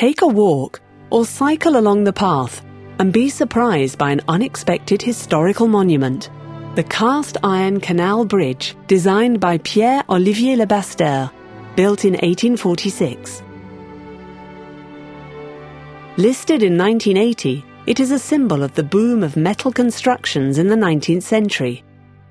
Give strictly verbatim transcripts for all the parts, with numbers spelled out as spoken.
Take a walk or cycle along the path and be surprised by an unexpected historical monument, the cast-iron canal bridge designed by Pierre-Olivier Le Basteur, built in eighteen forty-six. Listed in nineteen eighty, it is a symbol of the boom of metal constructions in the nineteenth century.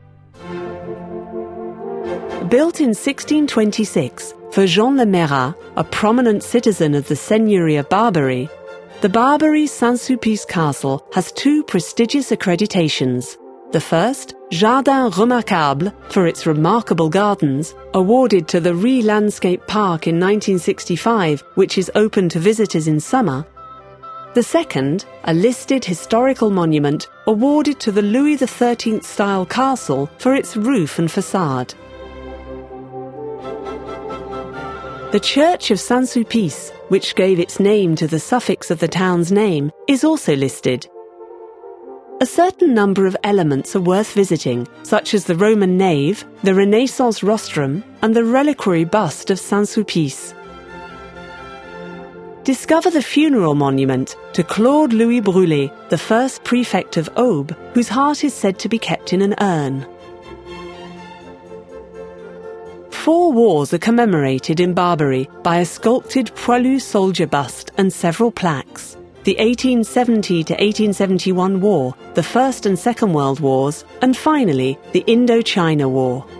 Built in sixteen twenty-six for Jean Le Marat, a prominent citizen of the Seigneury of Barbarie, the Barbarie Saint-Sulpice Castle has two prestigious accreditations. The first, Jardin Remarquable, for its remarkable gardens, awarded to the Rie Landscape Park in nineteen sixty-five, which is open to visitors in summer. The second, a listed historical monument awarded to the Louis the thirteenth style castle for its roof and facade. The Church of Saint-Sulpice, which gave its name to the suffix of the town's name, is also listed. A certain number of elements are worth visiting, such as the Roman nave, the Renaissance rostrum, and the reliquary bust of Saint-Sulpice. Discover the funeral monument to Claude Louis Brûlé, the first prefect of Aube, whose heart is said to be kept in an urn. Four wars are commemorated in Barbarie by a sculpted poilu soldier bust and several plaques. The eighteen seventy to eighteen seventy-one War, the First and Second World Wars, and finally the Indochina War.